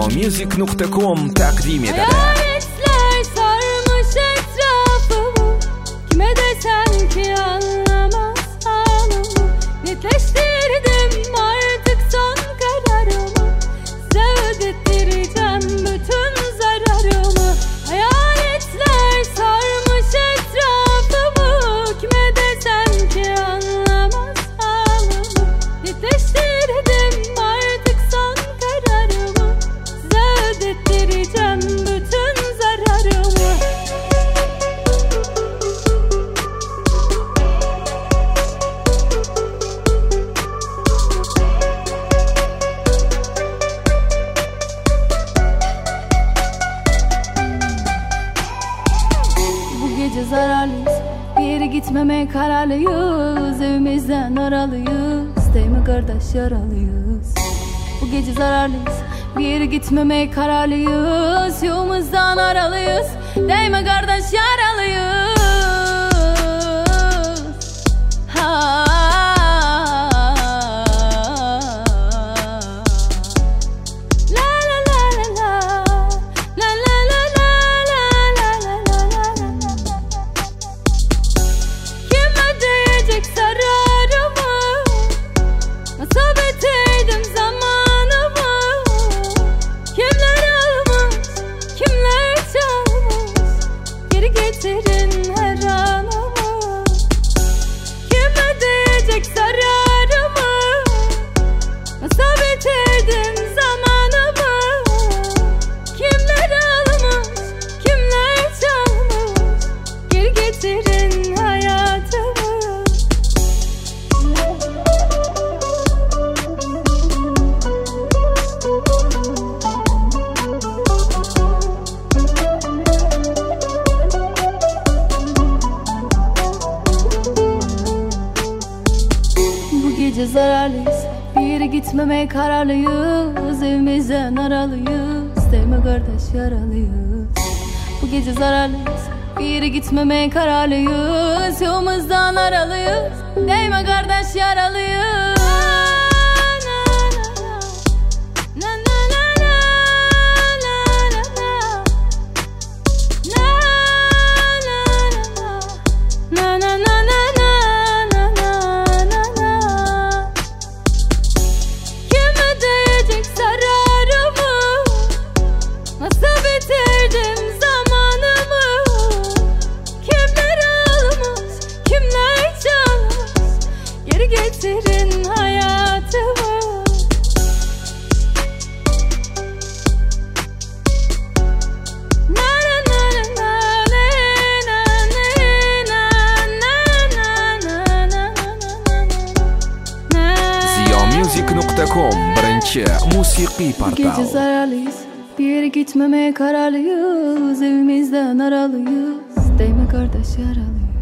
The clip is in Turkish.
ziyamusic.com takdim eder. Hayaletler sarmış etrafımı, kime desem ki anlamaz halımı. Netleştirdim artık son kararımı, size ödettireceğim bütün zararımı. Hayaletler sarmış etrafımı, kime desem ki anlamaz halımı. Netleştirdim artık son kararımı, size ödettireceğim bütün zararımı. Bu gece zararlıyız, bir yere gitmemeye kararlıyız. Evimizden aralıyız, değil mi kardeş, yaralıyız. Bu gece zararlıyız, bir yere gitmemeye kararlıyız. Yolumuzdan aralıyız, değil mi kardeş, yaralıyız. Ha. La la la la la. La la la la la la la la la. Kim ödeyecek zararımı? Nasıl bitirdim zamanımı? Kimler almış, kimler çalmış? Geri getirin her anımı. Kim ödeyecek zararımı? Nasıl bitirdim zamanımı? Kimler almış, kimler çalmış? Geri getirin hayatımı. Bu gece zararlıyız, bir yere gitmemeye kararlıyız. Evimizden aralıyız, değil mi kardeş, yaralıyız. Bu gece zararlıyız, bir yere gitmemeye kararlıyız. Yolumuzdan aralıyız, değil mi kardeş, yaralıyız. Na na na na na na na. Na na na na na na na na na na. Kim ödeyecek zararımı? Nasıl bitirdim zamanımı? Kimler almış, kimler çalmış? Geri getirin hayatımı. Na na na na na na na na na. ziyamusic.com birinchi musiqiy Bu gece portal. zararlıyız, bir yere gitmemeye kararlıyız. Evimizden aralıyız, değil mi kardeş, yaralıyız.